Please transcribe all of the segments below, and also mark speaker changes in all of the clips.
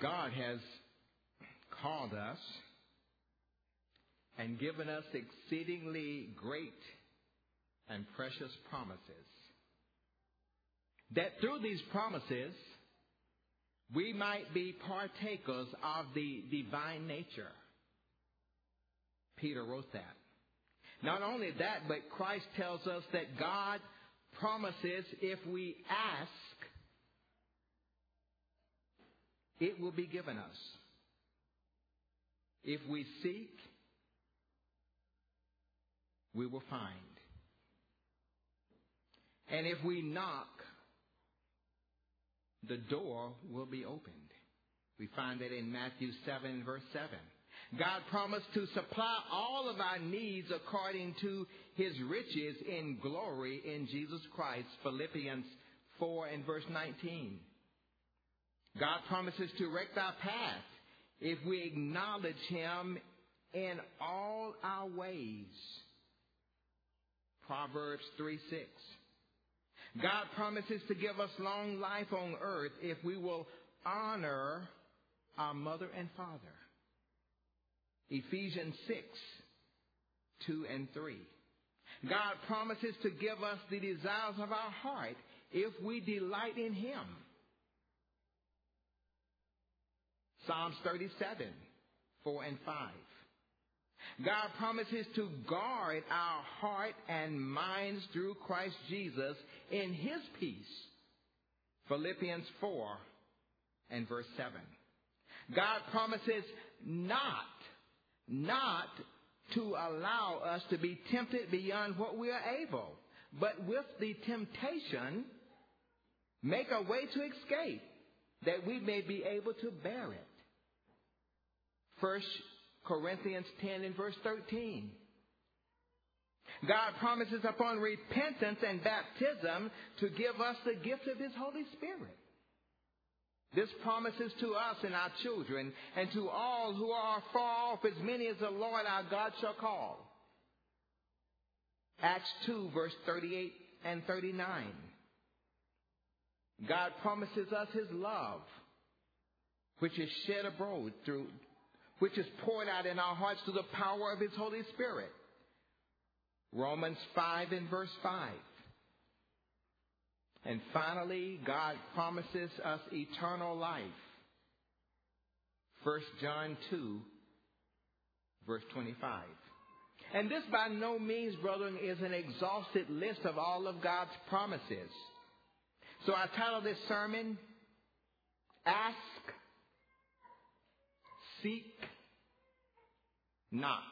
Speaker 1: God has called us and given us exceedingly great and precious promises, that through these promises we might be partakers of the divine nature. Peter wrote that. Not only that, but Christ tells us that God promises if we ask, it will be given us. If we seek, we will find. And if we knock, the door will be opened. We find that in Matthew 7, verse 7. God promised to supply all of our needs according to his riches in glory in Jesus Christ, Philippians 4 and verse 19. God promises to direct our path if we acknowledge him in all our ways, Proverbs 3:6. God promises to give us long life on earth if we will honor our mother and father, Ephesians 6:2 and 3. God promises to give us the desires of our heart if we delight in him, Psalms 37, 4 and 5. God promises to guard our heart and minds through Christ Jesus in his peace, Philippians 4 and verse 7. God promises not to allow us to be tempted beyond what we are able, but with the temptation, make a way to escape, that we may be able to bear it. 1 Corinthians 10 and verse 13. God promises upon repentance and baptism to give us the gift of his Holy Spirit. This promises to us and our children and to all who are far off, as many as the Lord our God shall call. Acts 2 verse 38 and 39. God promises us his love, which is shed abroad which is poured out in our hearts through the power of his Holy Spirit. Romans 5 and verse 5. And finally, God promises us eternal life. 1 John 2, verse 25. And this by no means, brethren, is an exhaustive list of all of God's promises. So I titled this sermon, Ask, Seek, Knock.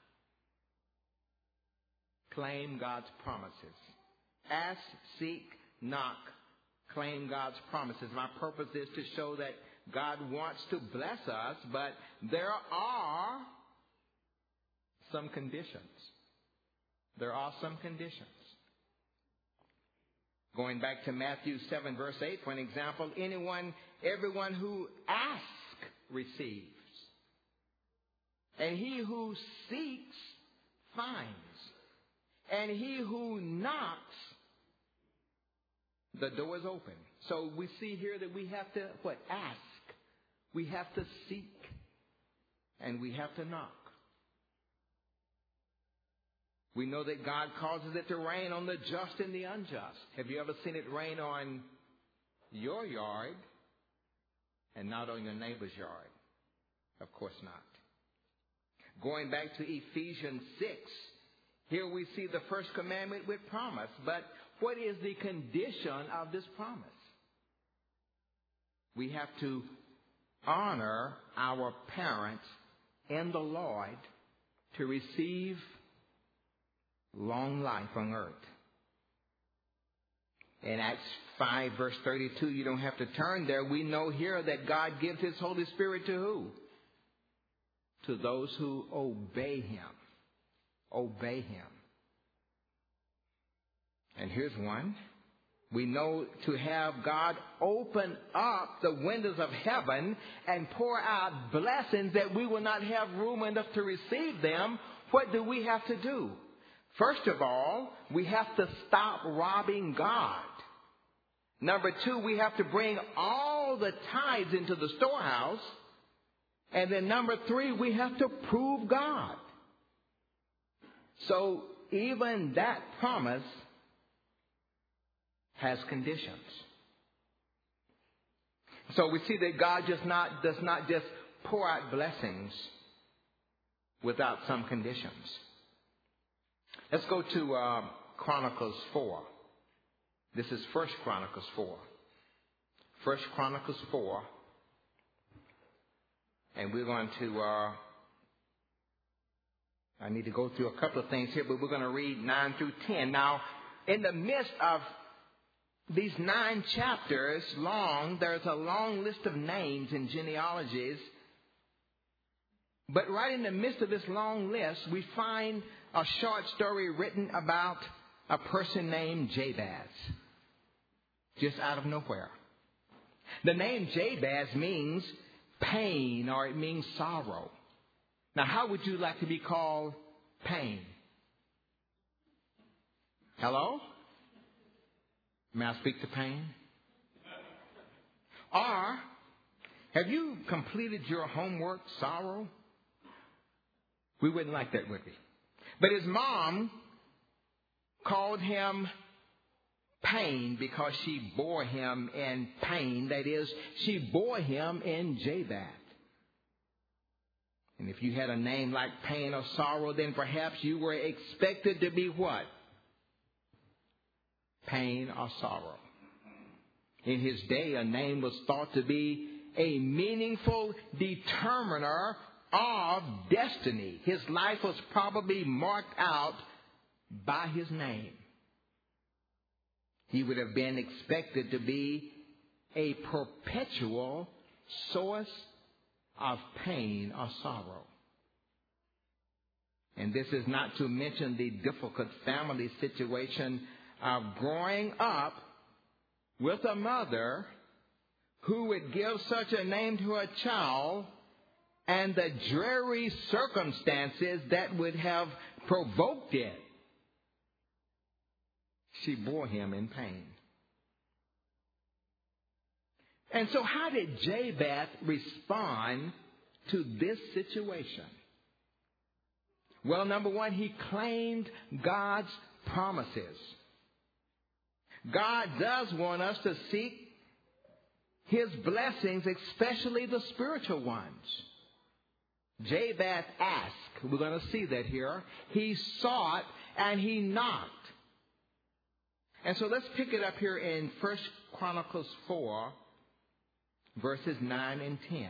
Speaker 1: Claim God's promises. Ask, seek, knock. Claim God's promises. My purpose is to show that God wants to bless us, but there are some conditions. There are some conditions. Going back to Matthew 7 verse 8, for an example, everyone who asks receives. And he who seeks finds. And he who knocks, the door is open. So we see here that we have to, ask. We have to seek. And we have to knock. We know that God causes it to rain on the just and the unjust. Have you ever seen it rain on your yard and not on your neighbor's yard? Of course not. Going back to Ephesians 6, here we see the first commandment with promise. But what is the condition of this promise? We have to honor our parents in the Lord to receive long life on earth. In Acts 5 verse 32, you don't have to turn there. We know here that God gives his Holy Spirit to who? To those who obey him. Obey him. And here's one. We know to have God open up the windows of heaven and pour out blessings that we will not have room enough to receive them. What do we have to do? First of all, we have to stop robbing God. Number 2, we have to bring all the tithes into the storehouse. And then number 3, we have to prove God. So even that promise has conditions. So we see that God does not just pour out blessings without some conditions. Let's go to Chronicles 4. This is 1 Chronicles 4. 1 Chronicles 4. And we're going to, I need to go through a couple of things here, but we're going to read 9 through 10. Now, in the midst of these 9 chapters long, there's a long list of names and genealogies. But right in the midst of this long list, we find a short story written about a person named Jabez. Just out of nowhere. The name Jabez means pain, or it means sorrow. Now, how would you like to be called pain? Hello? May I speak to pain? Or, have you completed your homework, sorrow? We wouldn't like that, would we? But his mom called him pain because she bore him in pain. That is, she bore him in Jabez. And if you had a name like pain or sorrow, then perhaps you were expected to be what? Pain or sorrow. In his day, a name was thought to be a meaningful determiner of destiny. His life was probably marked out by his name. He would have been expected to be a perpetual source of pain or sorrow. And this is not to mention the difficult family situation of growing up with a mother who would give such a name to a child, and the dreary circumstances that would have provoked it. She bore him in pain. And so how did Jabez respond to this situation? Well, number 1, he claimed God's promises. God does want us to seek his blessings, especially the spiritual ones. Jabez asked. We're going to see that here. He sought and he knocked. And so let's pick it up here in 1 Chronicles 4, verses 9 and 10.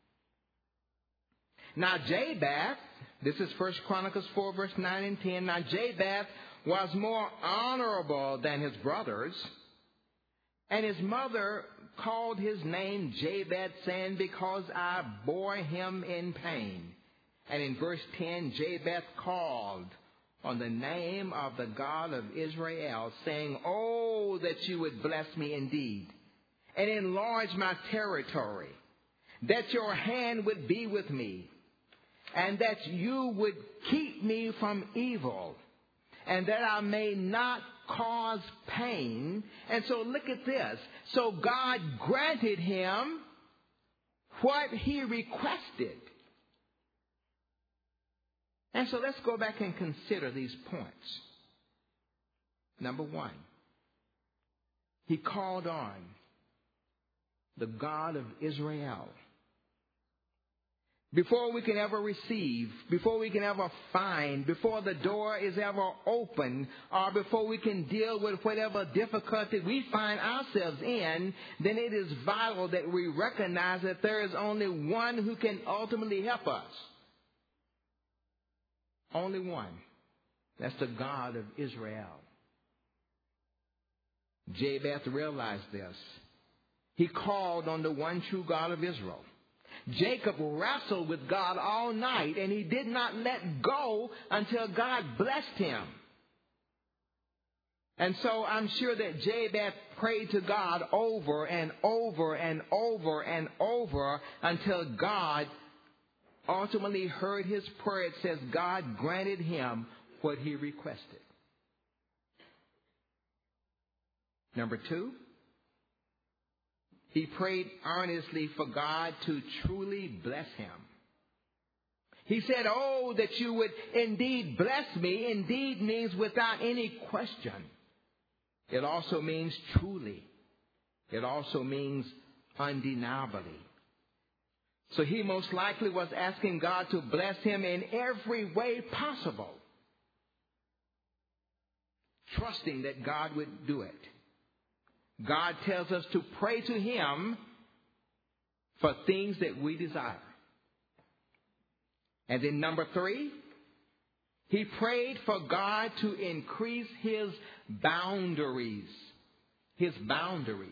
Speaker 1: Now Jabez, this is 1 Chronicles 4, verse 9 and 10. Now Jabez was more honorable than his brothers, and his mother called his name Jabez, saying, because I bore him in pain. And in verse 10, Jabez called on the name of the God of Israel, saying, oh, that you would bless me indeed, and enlarge my territory, that your hand would be with me, and that you would keep me from evil, and that I may not cause pain. And so look at this. So God granted him what he requested. And so let's go back and consider these points. Number 1, he called on the God of Israel. Before we can ever receive, before we can ever find, before the door is ever open, or before we can deal with whatever difficulty we find ourselves in, then it is vital that we recognize that there is only one who can ultimately help us. Only one. That's the God of Israel. Jabez realized this. He called on the one true God of Israel. Jacob wrestled with God all night, and he did not let go until God blessed him. And so I'm sure that Jabez prayed to God over and over and over and over until God ultimately heard his prayer. It says God granted him what he requested. Number 2, He prayed earnestly for God to truly bless him. He said, "Oh, that you would indeed bless me." Indeed means without any question. It also means truly. It also means undeniably. So he most likely was asking God to bless him in every way possible, trusting that God would do it. God tells us to pray to him for things that we desire. And then number 3, he prayed for God to increase his boundaries. His boundaries.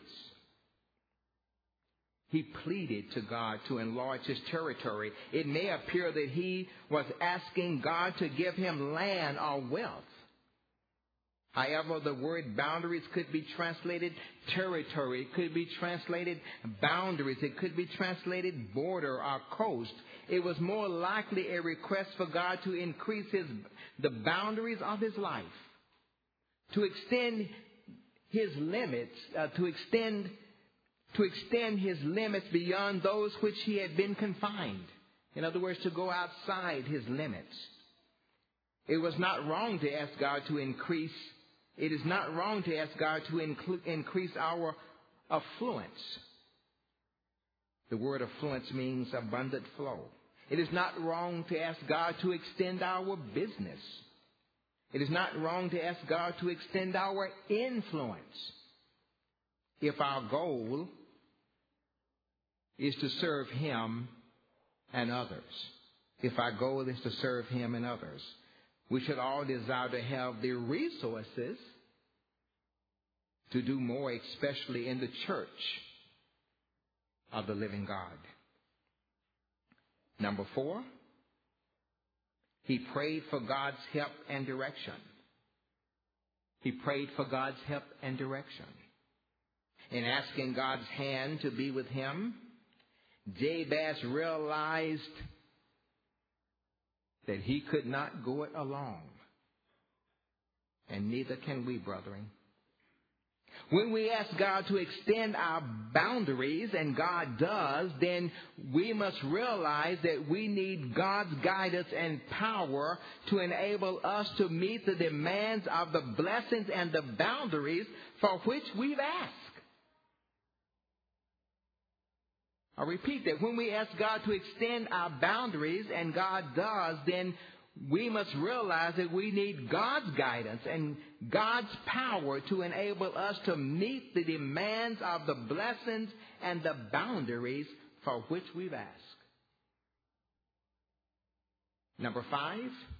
Speaker 1: He pleaded to God to enlarge his territory. It may appear that he was asking God to give him land or wealth. However, the word boundaries could be translated territory. It could be translated boundaries. It could be translated border or coast. It was more likely a request for God to increase the boundaries of his life, to extend his limits, to extend his limits beyond those which he had been confined. In other words, to go outside his limits. It was not wrong to ask God to increase. It is not wrong to ask God to increase our affluence. The word affluence means abundant flow. It is not wrong to ask God to extend our business. It is not wrong to ask God to extend our influence, if our goal is to serve him and others. If our goal is to serve him and others. We should all desire to have the resources to do more, especially in the church of the living God. Number 4, he prayed for God's help and direction. He prayed for God's help and direction. In asking God's hand to be with him, Jabez realized that he could not go it alone. And neither can we, brethren. When we ask God to extend our boundaries, and God does, then we must realize that we need God's guidance and power to enable us to meet the demands of the blessings and the boundaries for which we've asked. I repeat that when we ask God to extend our boundaries, and God does, then we must realize that we need God's guidance and God's power to enable us to meet the demands of the blessings and the boundaries for which we've asked. Number 5,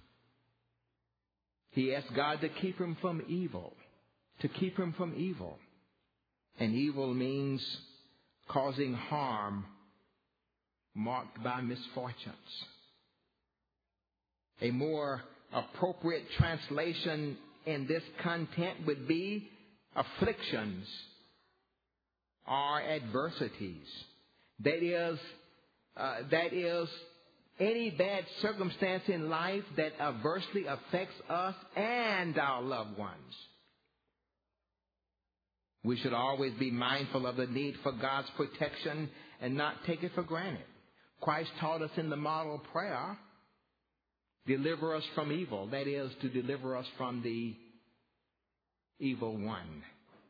Speaker 1: he asked God to keep him from evil. To keep him from evil. And evil means causing harm marked by misfortunes. A more appropriate translation in this content would be afflictions or adversities. That is any bad circumstance in life that adversely affects us and our loved ones. We should always be mindful of the need for God's protection and not take it for granted. Christ taught us in the model prayer, deliver us from evil. That is, to deliver us from the evil one.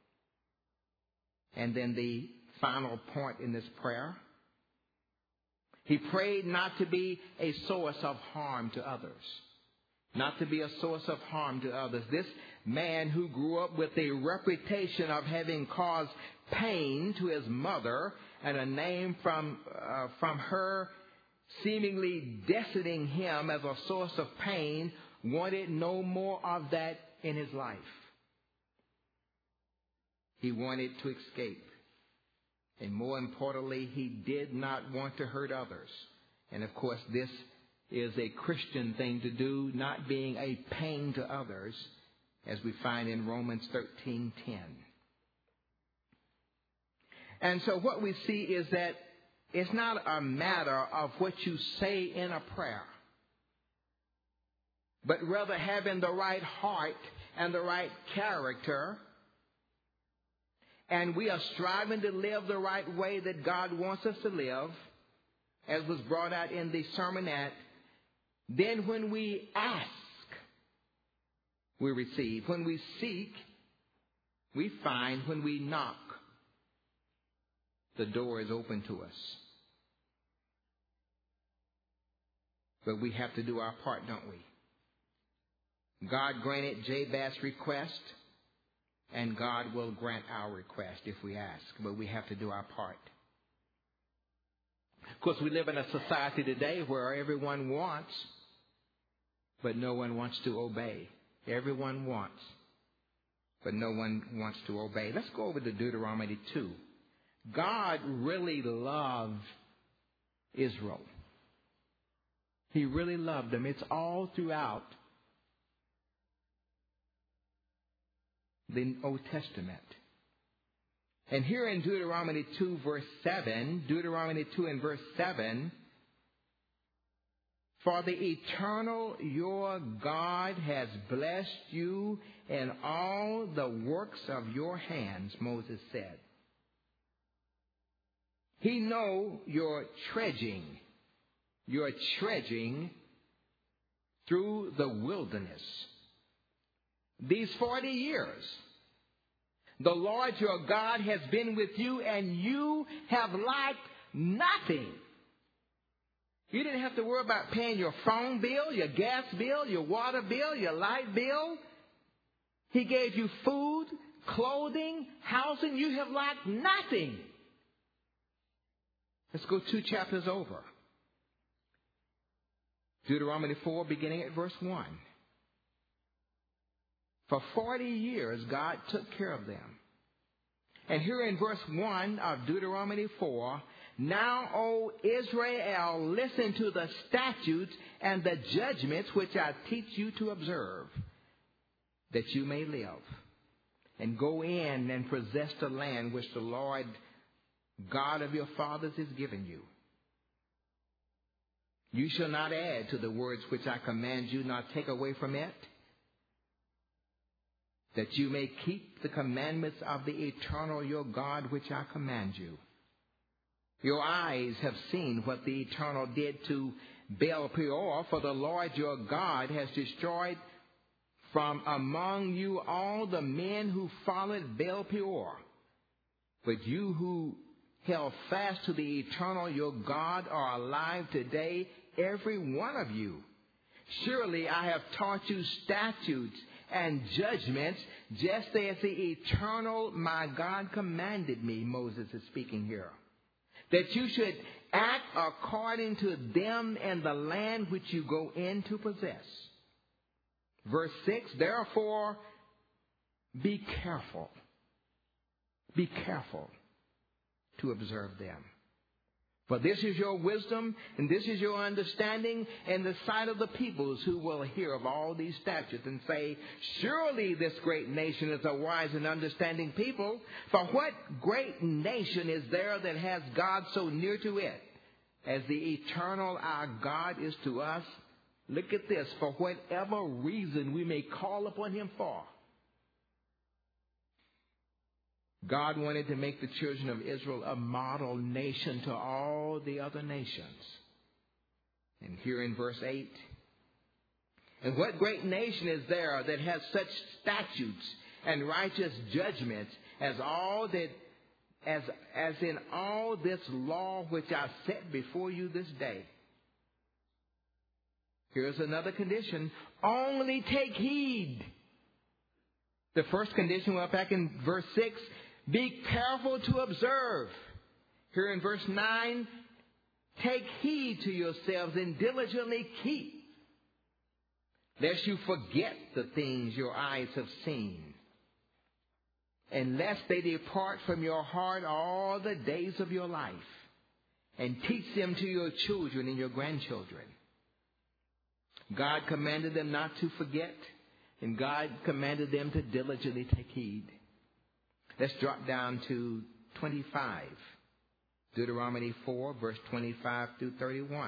Speaker 1: And then the final point in this prayer, he prayed not to be a source of harm to others. Not to be a source of harm to others. This man who grew up with a reputation of having caused pain to his mother and a name from her seemingly designating him as a source of pain, wanted no more of that in his life. He wanted to escape. And more importantly, he did not want to hurt others. And of course, this is a Christian thing to do, not being a pain to others, as we find in Romans 13:10. And so what we see is that it's not a matter of what you say in a prayer, but rather having the right heart and the right character and we are striving to live the right way that God wants us to live, as was brought out in the sermonette, then when we ask, we receive. When we seek, we find. When we knock, the door is open to us. But we have to do our part, don't we? God granted Jabez's request, and God will grant our request if we ask. But we have to do our part. Of course, we live in a society today where everyone wants, but no one wants to obey. Everyone wants, but no one wants to obey. Let's go over to Deuteronomy 2. God really loved Israel. He really loved them. It's all throughout the Old Testament. And here in Deuteronomy 2, verse 7, Deuteronomy 2 and verse 7, for the eternal your God has blessed you in all the works of your hands, Moses said. He know your trudging through the wilderness. These 40 years, the Lord your God has been with you, and you have lacked nothing. You didn't have to worry about paying your phone bill, your gas bill, your water bill, your light bill. He gave you food, clothing, housing. You have lacked nothing. Let's go 2 chapters over. Deuteronomy 4, beginning at verse 1. For 40 years, God took care of them. And here in verse 1 of Deuteronomy 4, now, O Israel, listen to the statutes and the judgments which I teach you to observe, that you may live, and go in and possess the land which the Lord God of your fathers has given you. You shall not add to the words which I command you, nor take away from it, that you may keep the commandments of the eternal your God which I command you. Your eyes have seen what the Eternal did to Baal Peor, for the Lord your God has destroyed from among you all the men who followed Baal Peor. But you who held fast to the Eternal your God are alive today, every one of you. Surely I have taught you statutes and judgments, just as the Eternal my God commanded me. Moses is speaking here. That you should act according to them in the land which you go in to possess. Verse 6, therefore, be careful. Be careful to observe them. For this is your wisdom, and this is your understanding in the sight of the peoples who will hear of all these statutes and say, surely this great nation is a wise and understanding people. For what great nation is there that has God so near to it, as the eternal our God is to us? Look at this, for whatever reason we may call upon him for. God wanted to make the children of Israel a model nation to all the other nations. And here in verse 8, and what great nation is there that has such statutes and righteous judgments as in all this law which I set before you this day? Here's another condition. Only take heed. The first condition, well, back in verse 6, be careful to observe. Here in verse 9, take heed to yourselves and diligently keep, lest you forget the things your eyes have seen, and lest they depart from your heart all the days of your life, and teach them to your children and your grandchildren. God commanded them not to forget, and God commanded them to diligently take heed. Let's drop down to 25. Deuteronomy 4, verse 25 through 31.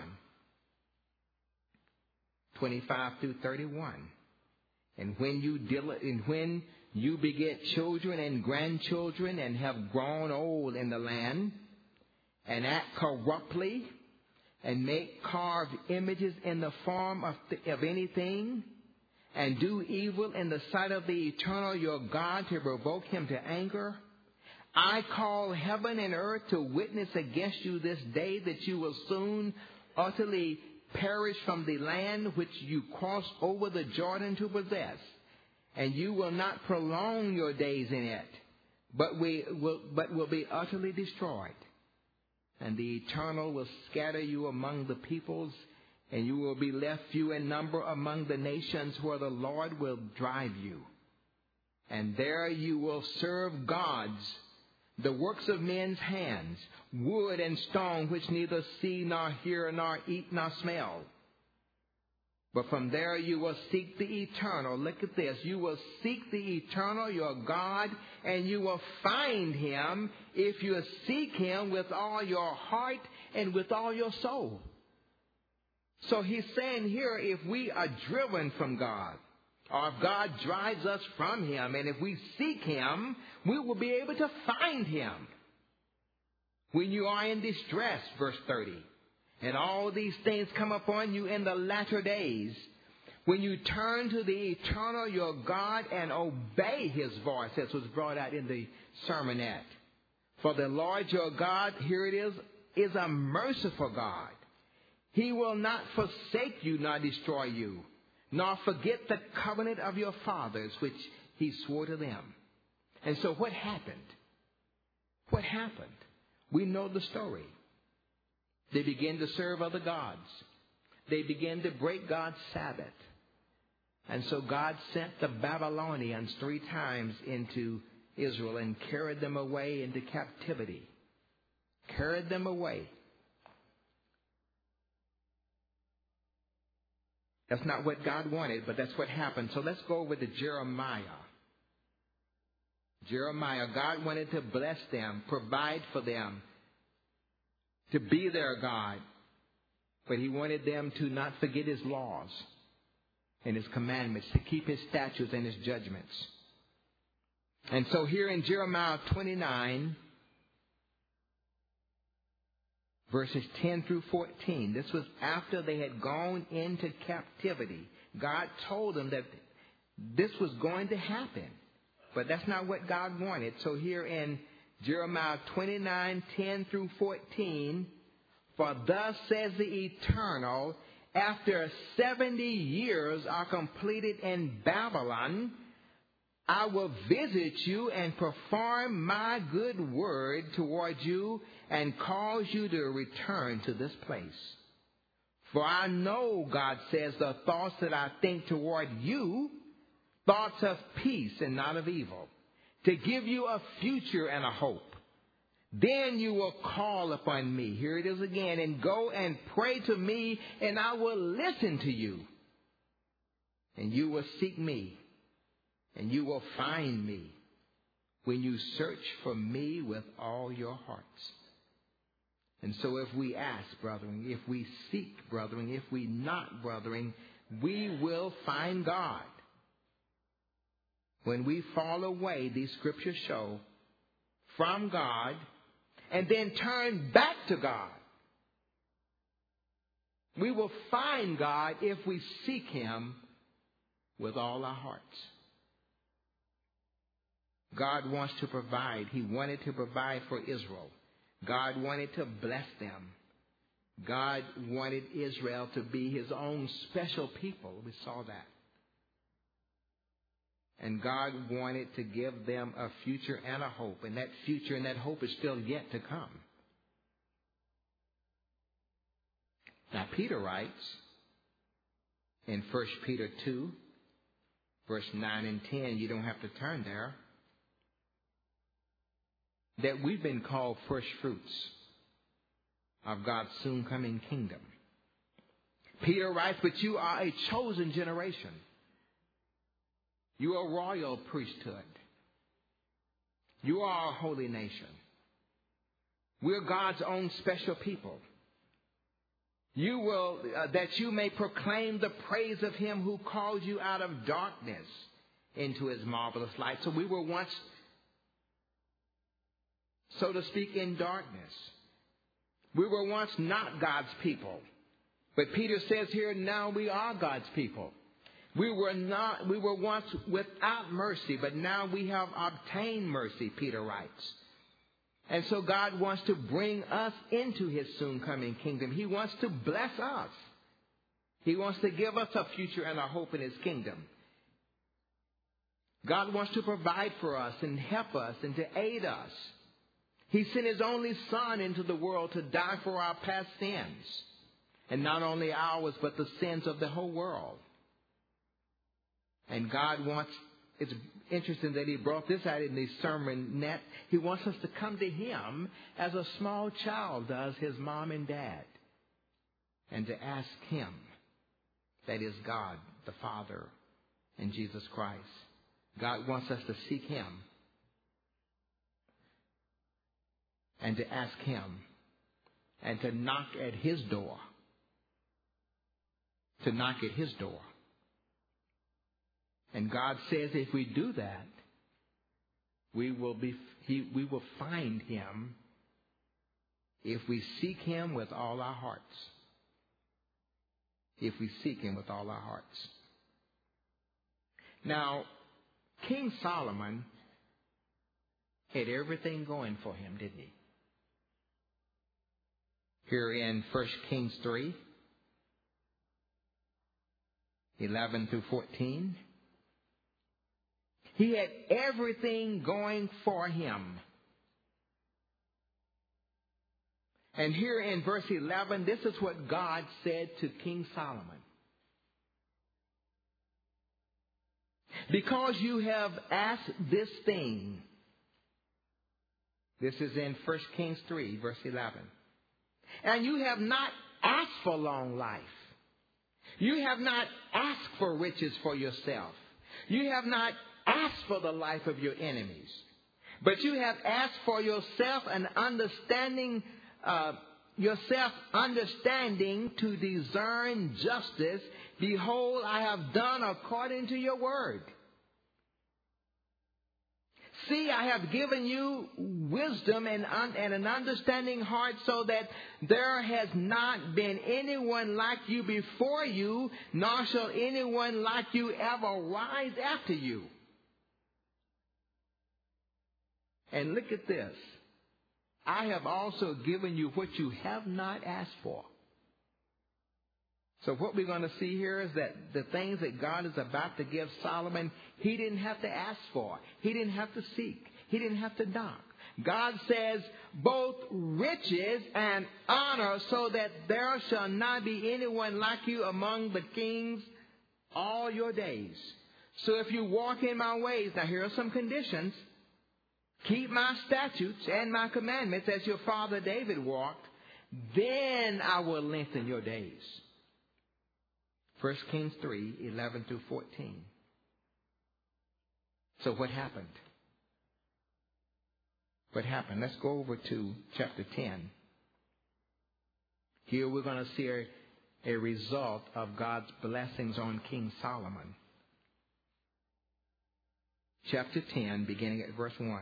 Speaker 1: 25 through 31. And when You beget children and grandchildren and have grown old in the land, and act corruptly, and make carved images in the form of anything, and do evil in the sight of the Eternal your God to provoke him to anger. I call heaven and earth to witness against you this day that you will soon utterly perish from the land which you crossed over the Jordan to possess, and you will not prolong your days in it, but will be utterly destroyed. And the Eternal will scatter you among the peoples, and you will be left few in number among the nations where the Lord will drive you. And there you will serve gods, the works of men's hands, wood and stone, which neither see nor hear nor eat nor smell. But from there you will seek the Eternal. Look at this. You will seek the Eternal, your God, and you will find him if you seek him with all your heart and with all your soul. So he's saying here, if we are driven from God, or if God drives us from him, and if we seek him, we will be able to find him. When you are in distress, verse 30, and all these things come upon you in the latter days, when you turn to the Eternal your God and obey his voice, as was brought out in the sermonette. For the Lord your God, here it is a merciful God. He will not forsake you nor destroy you, nor forget the covenant of your fathers, which he swore to them. And so what happened? What happened? We know the story. They began to serve other gods. They began to break God's Sabbath. And so God sent the Babylonians 3 times into Israel and carried them away into captivity. Carried them away. That's not what God wanted, but that's what happened. So let's go over to Jeremiah. Jeremiah, God wanted to bless them, provide for them, to be their God. But he wanted them to not forget his laws and his commandments, to keep his statutes and his judgments. And so here in Jeremiah 29, verses 10 through 14, this was after they had gone into captivity. God told them that this was going to happen, but that's not what God wanted. So here in Jeremiah 29, 10 through 14, for thus says the Eternal, after 70 years are completed in Babylon, I will visit you and perform my good word toward you and cause you to return to this place. For I know, God says, the thoughts that I think toward you, thoughts of peace and not of evil, to give you a future and a hope. Then you will call upon me, here it is again, and go and pray to me, and I will listen to you. And you will seek me, and you will find me when you search for me with all your hearts. And so if we ask, brethren, if we seek, brethren, if we knock, brethren, we will find God. When we fall away, these scriptures show, from God, and then turn back to God, we will find God if we seek him with all our hearts. God wants to provide. He wanted to provide for Israel. God wanted to bless them. God wanted Israel to be his own special people. We saw that. And God wanted to give them a future and a hope. And that future and that hope is still yet to come. Now, Peter writes in 1 Peter 2, verse 9 and 10, you don't have to turn there, that we've been called first fruits of God's soon coming kingdom. Peter writes, but you are a chosen generation. You are a royal priesthood. You are a holy nation. We're God's own special people. You will, that you may proclaim the praise of him who called you out of darkness into his marvelous light. So we were once, so to speak, in darkness. We were once not God's people. But Peter says here, now we are God's people. We were once without mercy, but now we have obtained mercy, Peter writes. And so God wants to bring us into his soon coming kingdom. He wants to bless us. He wants to give us a future and a hope in his kingdom. God wants to provide for us and help us and to aid us. He sent his only Son into the world to die for our past sins. And not only ours, but the sins of the whole world. And God wants, it's interesting that he brought this out in the sermon net. He wants us to come to him as a small child does his mom and dad. And to ask him, that is God, the Father, and Jesus Christ. God wants us to seek him and to ask him and to knock at his door. To knock at his door. And God says if we do that, we will find him if we seek him with all our hearts. If we seek him with all our hearts. Now, King Solomon had everything going for him, didn't he? Here in 1 Kings 3, 11 through 14. He had everything going for him. And here in verse 11, this is what God said to King Solomon. Because you have asked this thing. This is in 1 Kings 3, verse 11. And you have not asked for long life. You have not asked for riches for yourself. You have not asked for the life of your enemies. But you have asked for yourself an understanding, understanding to discern justice. Behold, I have done according to your word. See, I have given you wisdom and an understanding heart, so that there has not been anyone like you before you, nor shall anyone like you ever rise after you. And look at this. I have also given you what you have not asked for. So what we're going to see here is that the things that God is about to give Solomon, he didn't have to ask for. He didn't have to seek. He didn't have to knock. God says both riches and honor, so that there shall not be anyone like you among the kings all your days. So if you walk in my ways, now here are some conditions. Keep my statutes and my commandments as your father David walked, then I will lengthen your days. 1 Kings 3, 11 through 14. So what happened? What happened? Let's go over to chapter 10. Here we're going to see a result of God's blessings on King Solomon. Chapter 10, beginning at verse 1.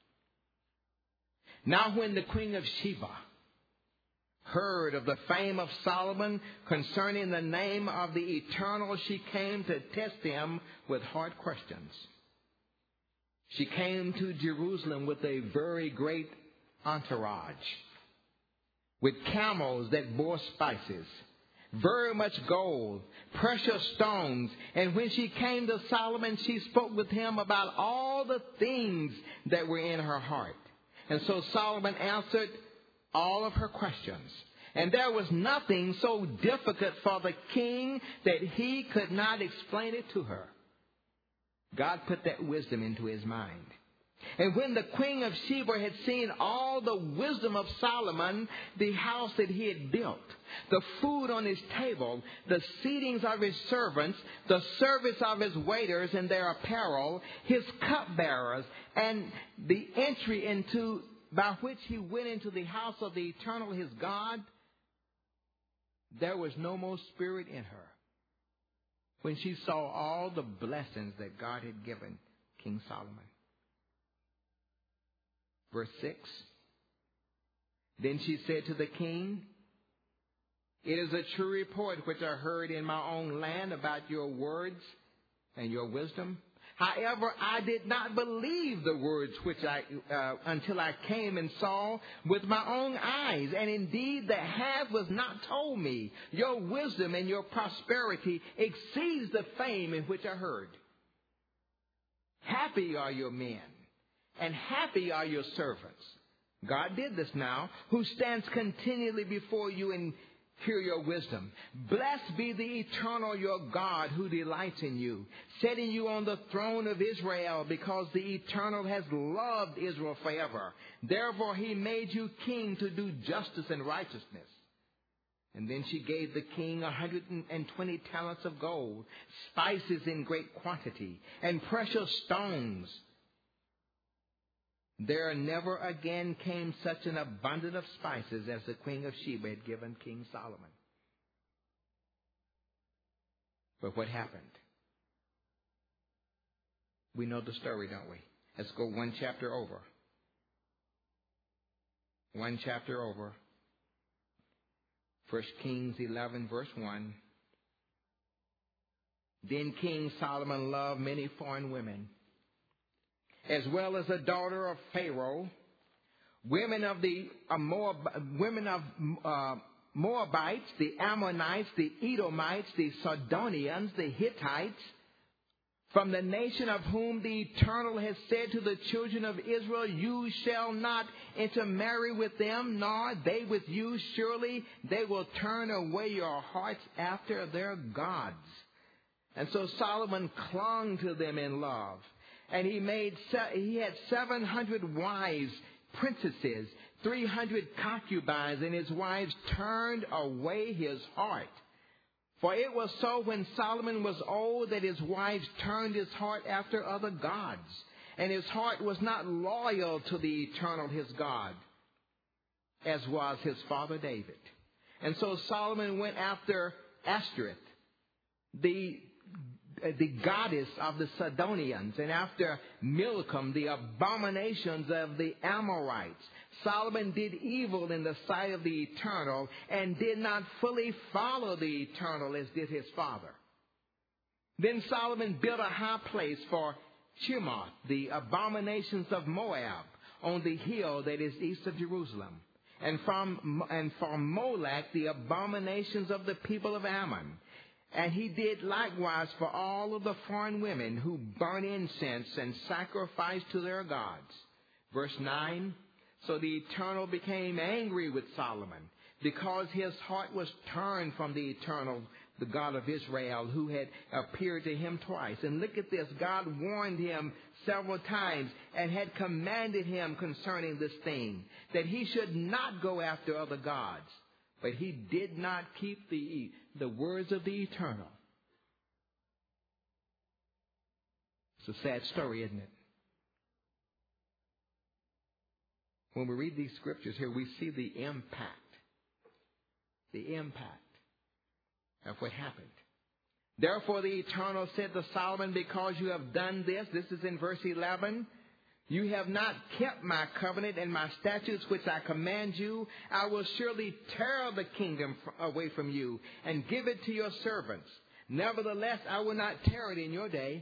Speaker 1: Now when the Queen of Sheba heard of the fame of Solomon concerning the name of the Eternal, she came to test him with hard questions. She came to Jerusalem with a very great entourage, with camels that bore spices, very much gold, precious stones. And when she came to Solomon, she spoke with him about all the things that were in her heart. And so Solomon answered all of her questions. And there was nothing so difficult for the king that he could not explain it to her. God put that wisdom into his mind. And when the Queen of Sheba had seen all the wisdom of Solomon, the house that he had built, the food on his table, the seatings of his servants, the service of his waiters and their apparel, his cupbearers, and the entry into by which he went into the house of the Eternal his God, there was no more spirit in her. when she saw all the blessings that God had given King Solomon. Verse 6. Then she said to the king, "It is a true report which I heard in my own land about your words and your wisdom. However, I did not believe the words which until I came and saw with my own eyes. And indeed, the half was not told me. Your wisdom and your prosperity exceeds the fame in which I heard. Happy are your men, and happy are your servants." God did this now, "who stands continually before you and hear your wisdom. Blessed be the Eternal your God, who delights in you, setting you on the throne of Israel, because the Eternal has loved Israel forever. Therefore he made you king to do justice and righteousness." And then she gave the king 120 talents of gold, spices in great quantity, and precious stones. There never again came such an abundance of spices as the Queen of Sheba had given King Solomon. But what happened? We know the story, don't we? Let's go one chapter over. One chapter over. 1 Kings 11, verse 1. Then King Solomon loved many foreign women, as well as the daughter of Pharaoh, women of Moabites, the Ammonites, the Edomites, the Sidonians, the Hittites, from the nation of whom the Eternal has said to the children of Israel, "You shall not intermarry with them, nor they with you. Surely they will turn away your hearts after their gods." And so Solomon clung to them in love. And he had 700 wives, princesses, 300 concubines, and his wives turned away his heart. For it was so when Solomon was old that his wives turned his heart after other gods, and his heart was not loyal to the Eternal his God, as was his father David. And so Solomon went after Ashtoreth, the goddess of the Sidonians, and after Milcom, the abominations of the Amorites. Solomon did evil in the sight of the Eternal and did not fully follow the Eternal as did his father. Then Solomon built a high place for Chemoth, the abominations of Moab, on the hill that is east of Jerusalem, and for Molech, the abominations of the people of Ammon. And he did likewise for all of the foreign women who burn incense and sacrifice to their gods. Verse 9, so the Eternal became angry with Solomon, because his heart was turned from the Eternal, the God of Israel, who had appeared to him twice. And look at this. God warned him several times and had commanded him concerning this thing, that he should not go after other gods. But he did not keep the words of the Eternal. It's a sad story, isn't it? When we read these scriptures here, we see the impact of what happened. Therefore the Eternal said to Solomon, "Because you have done this," this is in verse 11, "you have not kept my covenant and my statutes which I command you, I will surely tear the kingdom away from you and give it to your servants. Nevertheless, I will not tear it in your day.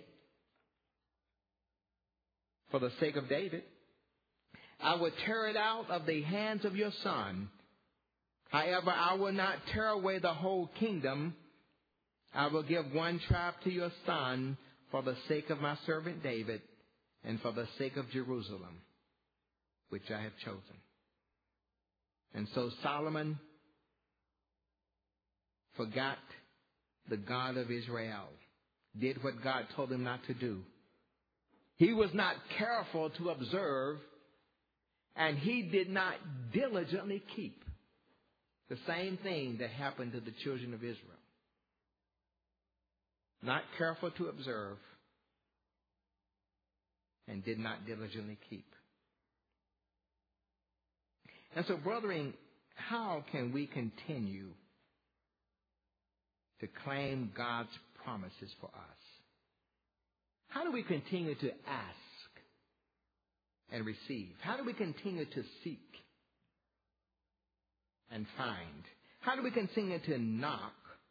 Speaker 1: For the sake of David, I will tear it out of the hands of your son. However, I will not tear away the whole kingdom. I will give one tribe to your son for the sake of my servant David, and for the sake of Jerusalem, which I have chosen." And so Solomon forgot the God of Israel, did what God told him not to do. He was not careful to observe, and he did not diligently keep the same thing that happened to the children of Israel. Not careful to observe, and did not diligently keep. And so, brethren, how can we continue to claim God's promises for us? How do we continue to ask and receive? How do we continue to seek and find? How do we continue to knock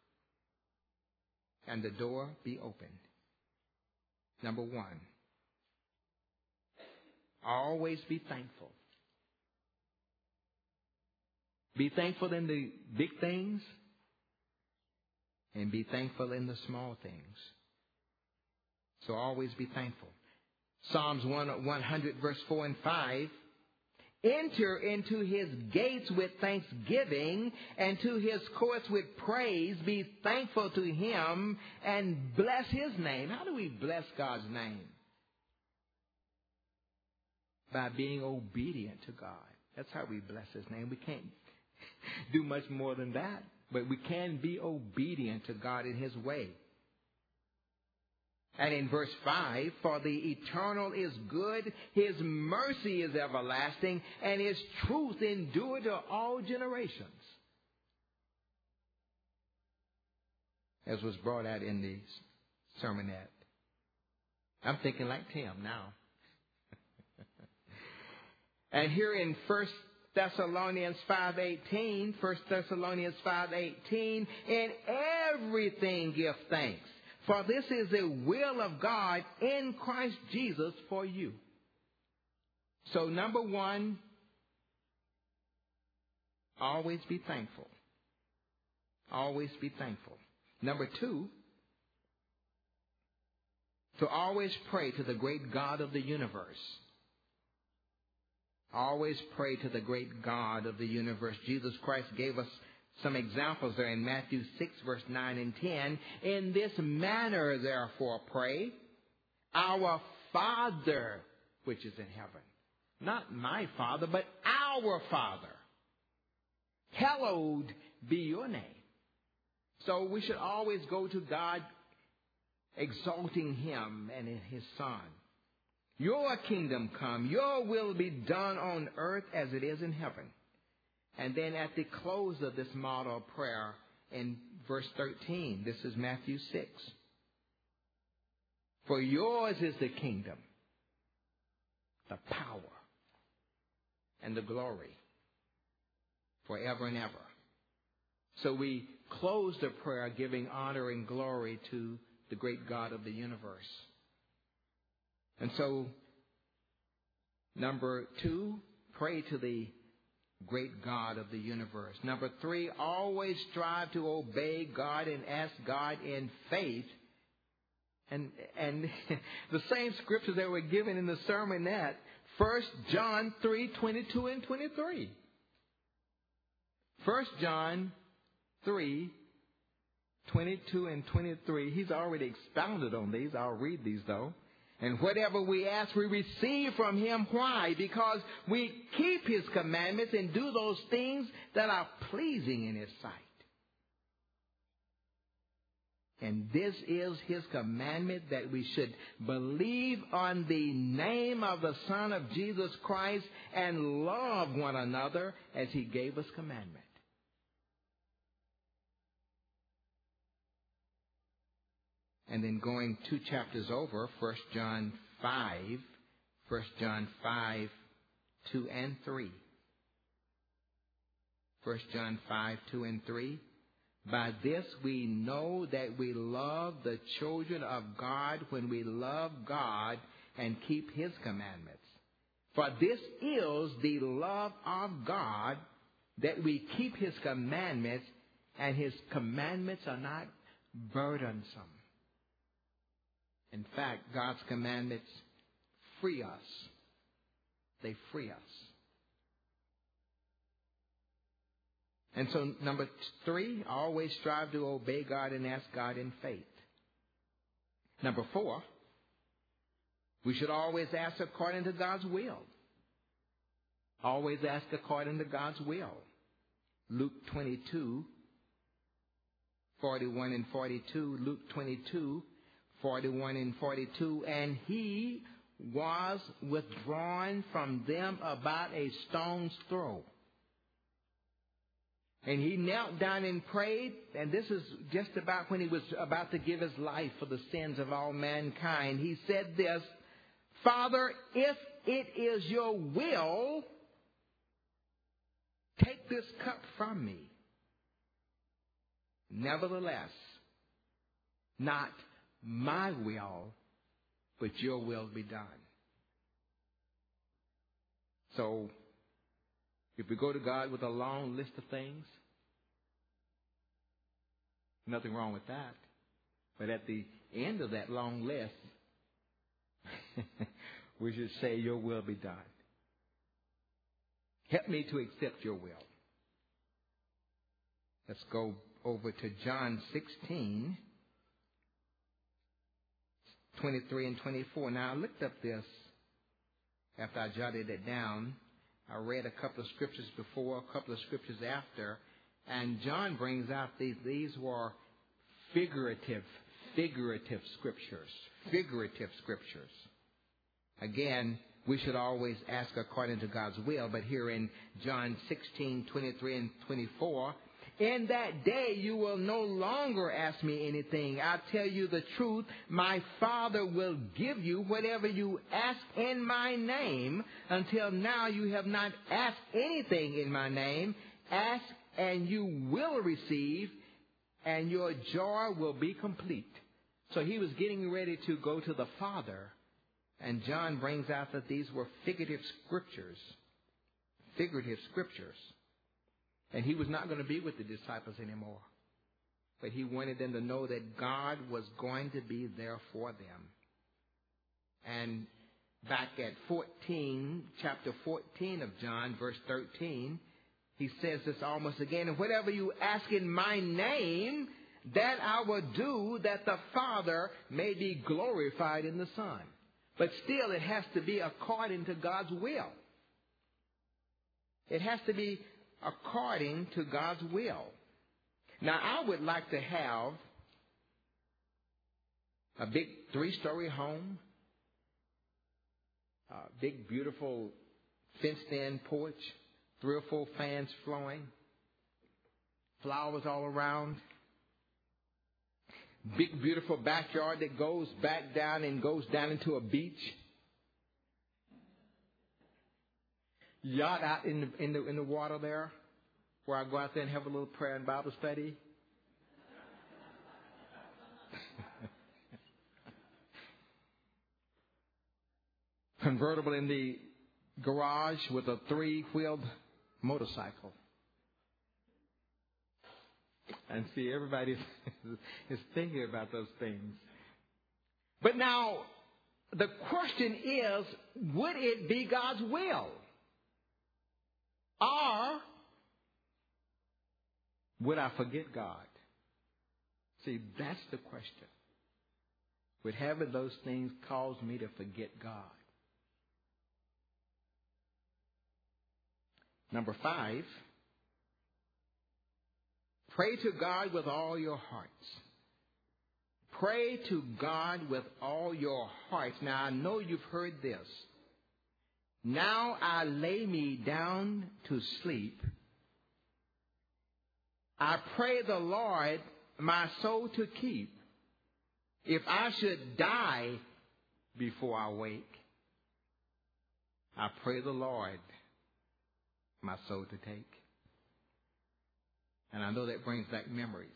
Speaker 1: and the door be opened? Number one, always be thankful. Be thankful in the big things and be thankful in the small things. So always be thankful. Psalms 100 verse 4 and 5. Enter into his gates with thanksgiving and to his courts with praise. Be thankful to him and bless his name. How do we bless God's name? By being obedient to God. That's how we bless his name. We can't do much more than that, but we can be obedient to God in his way. And in verse 5, for the eternal is good, his mercy is everlasting, and his truth endure to all generations. As was brought out in the sermonette. I'm thinking like Tim now. And here in 1 Thessalonians 5:18, 1 Thessalonians 5:18, in everything give thanks. For this is the will of God in Christ Jesus for you. So number one, always be thankful. Always be thankful. Number two, to always pray to the great God of the universe. Always pray to the great God of the universe. Jesus Christ gave us some examples there in Matthew 6, verse 9 and 10. In this manner, therefore, pray, our Father, which is in heaven. Not my Father, but our Father. Hallowed be your name. So we should always go to God exalting him and in his Son. Your kingdom come, your will be done on earth as it is in heaven. And then at the close of this model prayer in verse 13, this is Matthew 6. For yours is the kingdom, the power, and the glory forever and ever. So we close the prayer giving honor and glory to the great God of the universe. And so, number two, pray to the great God of the universe. Number three, always strive to obey God and ask God in faith. And the same scriptures that were given in the sermonette, 1 John 3:22 and 23. 1 John 3:22 and 23. He's already expounded on these. I'll read these though. And whatever we ask, we receive from him. Why? Because we keep his commandments and do those things that are pleasing in his sight. And this is his commandment, that we should believe on the name of the Son of Jesus Christ and love one another as he gave us commandment. And then going 2 chapters over, 1 John 5, 2 and 3. 1 John 5, 2 and 3. By this we know that we love the children of God when we love God and keep his commandments. For this is the love of God, that we keep his commandments, and his commandments are not burdensome. In fact, God's commandments free us. They free us. And so, number three, always strive to obey God and ask God in faith. Number four, we should always ask according to God's will. Always ask according to God's will. Luke 22, 41 and 42. Luke 22, 41 and 42. And he was withdrawn from them about a stone's throw. And he knelt down and prayed, and this is just about when he was about to give his life for the sins of all mankind. He said this, Father, if it is your will, take this cup from me. Nevertheless, not my will, but your will be done. So, if we go to God with a long list of things, nothing wrong with that. But at the end of that long list, we should say, your will be done. Help me to accept your will. Let's go over to John 16, 23 and 24. Now, I looked up this after I jotted it down. I read a couple of scriptures before, a couple of scriptures after, and John brings out these were figurative scriptures. Figurative scriptures. Again, we should always ask according to God's will, but here in John 16, 23 and 24, in that day you will no longer ask me anything. I tell you the truth, my Father will give you whatever you ask in my name. Until now you have not asked anything in my name. Ask and you will receive, and your joy will be complete. So he was getting ready to go to the Father, and John brings out that these were figurative scriptures. Figurative scriptures. And he was not going to be with the disciples anymore. But he wanted them to know that God was going to be there for them. And back at chapter 14 of John, verse 13, he says this almost again, and whatever you ask in my name, that I will do, that the Father may be glorified in the Son. But still, it has to be according to God's will. It has to be according to God's will. Now, I would like to have a big 3-story home, a big, beautiful fenced-in porch, 3 or 4 fans flowing, flowers all around, big, beautiful backyard that goes back down and goes down into a beach, yacht out in the water there, where I go out there and have a little prayer and Bible study. Convertible in the garage with a 3-wheeled motorcycle. And see, everybody is thinking about those things. But now, the question is, would it be God's will? Or would I forget God? See, that's the question. Would having those things cause me to forget God? Number 5, pray to God with all your hearts. Pray to God with all your hearts. Now, I know you've heard this. Now I lay me down to sleep. I pray the Lord my soul to keep. If I should die before I wake, I pray the Lord my soul to take. And I know that brings back memories.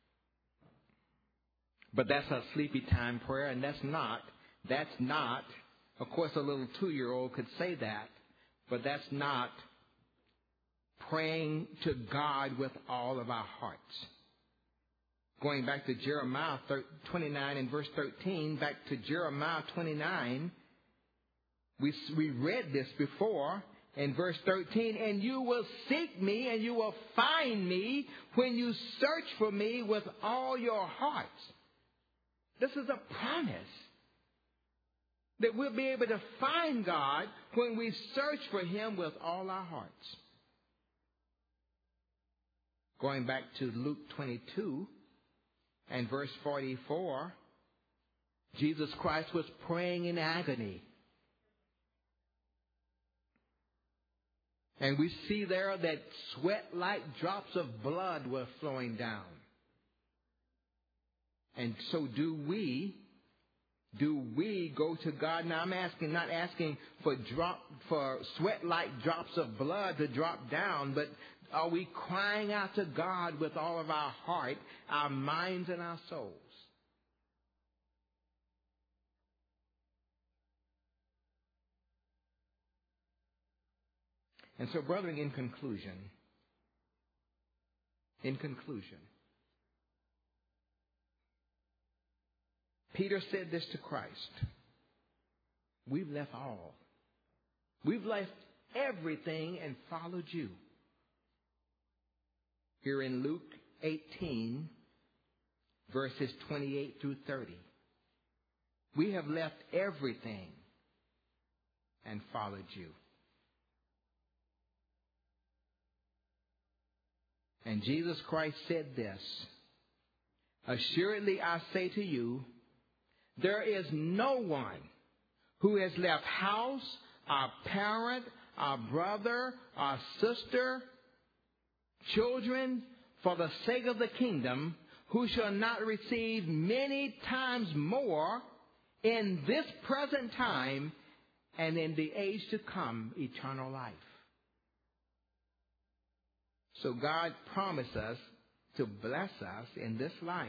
Speaker 1: But that's a sleepy time prayer, and that's not, of course a little 2-year-old could say that, but that's not praying to God with all of our hearts. Going back to Jeremiah 29 and verse 13, back to Jeremiah 29, we read this before in verse 13, and you will seek me and you will find me when you search for me with all your hearts. This is a promise that we'll be able to find God when we search for him with all our hearts. Going back to Luke 22 and verse 44, Jesus Christ was praying in agony. And we see there that sweat-like drops of blood were flowing down. And so do we go to God? Now I'm not asking for sweat-like drops of blood to drop down, but are we crying out to God with all of our heart, our minds, and our souls? And so, brethren, in conclusion, Peter said this to Christ. We've left all. We've left everything and followed you. Here in Luke 18, verses 28 through 30. We have left everything and followed you. And Jesus Christ said this, assuredly I say to you, there is no one who has left house, our parent, our brother, our sister, children, for the sake of the kingdom, who shall not receive many times more in this present time and in the age to come eternal life. So God promised us to bless us in this life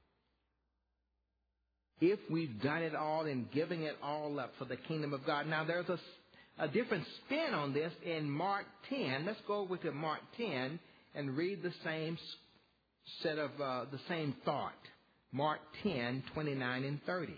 Speaker 1: if we've done it all and giving it all up for the kingdom of God. Now there's a different spin on this in Mark 10. Let's go over to Mark 10 and read the same set of the same thought. Mark 10, 29 and 30.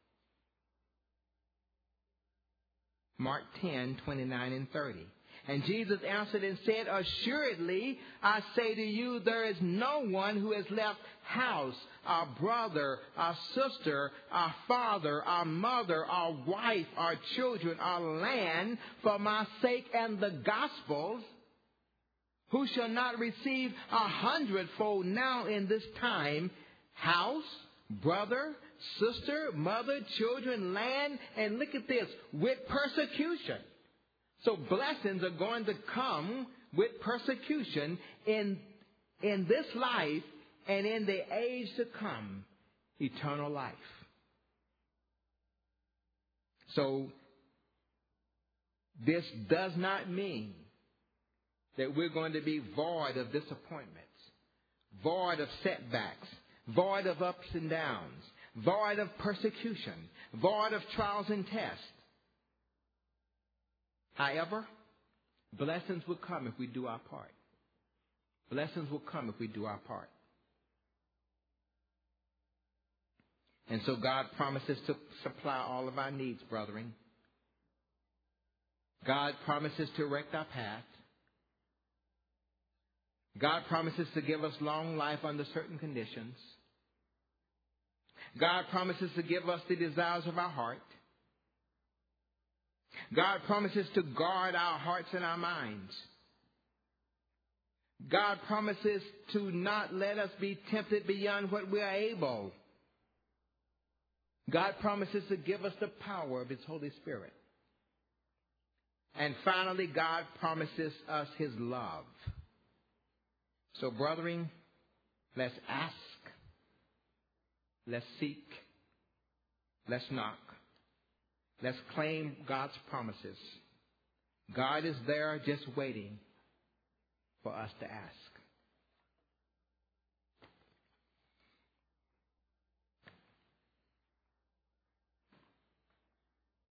Speaker 1: Mark 10, 29 and 30. And Jesus answered and said, assuredly, I say to you, there is no one who has left house, our brother, our sister, our father, our mother, our wife, our children, our land, for my sake and the gospel's, who shall not receive 100-fold now in this time, house, brother, sister, mother, children, land, and look at this, with persecution. So blessings are going to come with persecution in this life and in the age to come, eternal life. So this does not mean that we're going to be void of disappointments, void of setbacks, void of ups and downs, void of persecution, void of trials and tests. However, blessings will come if we do our part. Blessings will come if we do our part. And so God promises to supply all of our needs, brethren. God promises to direct our path. God promises to give us long life under certain conditions. God promises to give us the desires of our heart. God promises to guard our hearts and our minds. God promises to not let us be tempted beyond what we are able. God promises to give us the power of His Holy Spirit. And finally, God promises us His love. So, brethren, let's ask, let's seek, let's knock. Let's claim God's promises. God is there just waiting for us to ask.